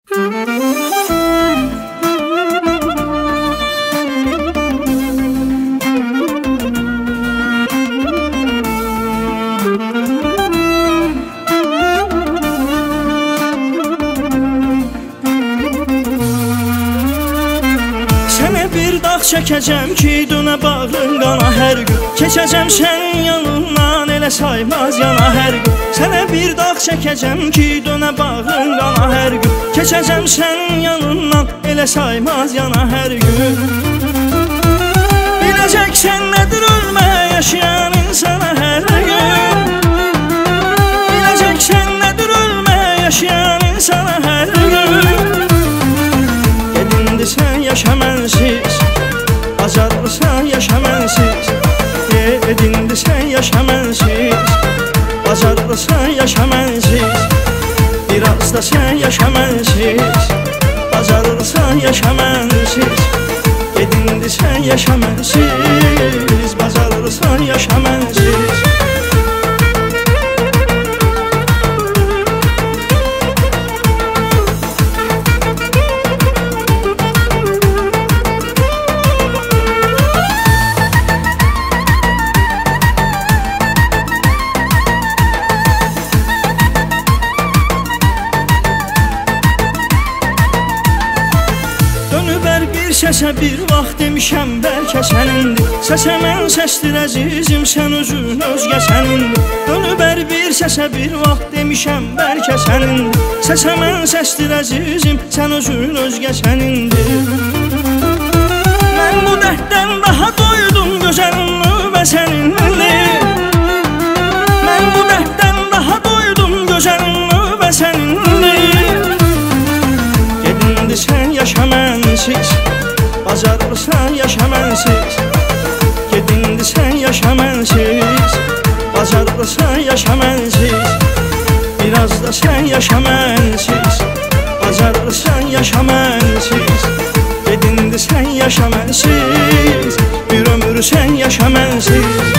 Çəkəcəm ki, dönə bağrın qana hər gün. Keçəcəm sənin yanından, elə saymaz yana hər gün. Sənə bir dağ çəkəcəm ki, dönə bağrın qana hər gün. Keçəcəm sənin yanından, elə saymaz yana hər gün. Biləcəksən nədir ölmə yaşayan insana hər gün. Biləcəksən nədir ölmə yaşayan insana hər gün. Gedindi sən yaşa mənsiz, bacarırsan yaşa mənsiz. Edindi sən yaşa mənsiz, bacarırsan yaşa mənsiz. Biraz da sən yaşa mənsiz, bacarırsan yaşa mənsiz. Edindi sən yaşa mənsiz, bacarırsan yaşa mənsiz. Səsə bir vaxt demişəm bəlkə sənindir. Səsə mən səsdir əzizim, sən özün özgə sənindir. Dönübər bir səsə bir vaxt demişəm bəlkə sənindir. Səsə mən səsdir əzizim, sən özün özgə sənindir. Mən bu dərddən daha doydum, gözəlim növbə sənindir. Mən bu dərddən daha doydum, gözəlim növbə sənindir. Gedindi sən yaşa mənsiz, bacarırsan yaşa mənsiz. Gedindi sən yaşa mənsiz, bacarırsan yaşa mənsiz. Biraz da sən yaşa mənsiz, bacarırsan yaşa mənsiz. Gedindi sən yaşa mənsiz, bir ömür sən yaşa mənsiz.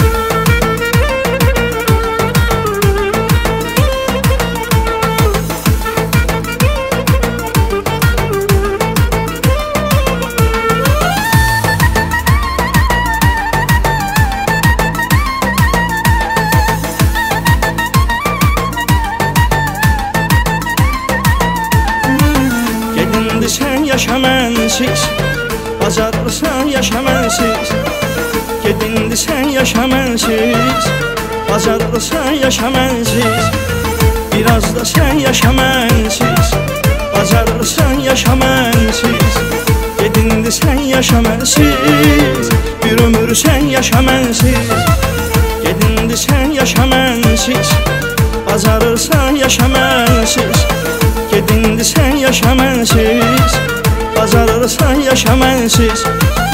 Sən yaşa mənsiz, bacarırsan yaşa mənsiz. Gedindi sən yaşa mənsiz, bacarırsan yaşa mənsiz. Biraz da sən yaşa mənsiz, bacarırsan yaşa mənsiz. Gedindi sən yaşa mənsiz, bir ömür sən yaşa mənsiz. Gedindi sən yaşa mənsiz, bacarırsan yaşa mənsiz. Gedindi sən yaşa mənsiz, bacarırsan yaşa mənsiz.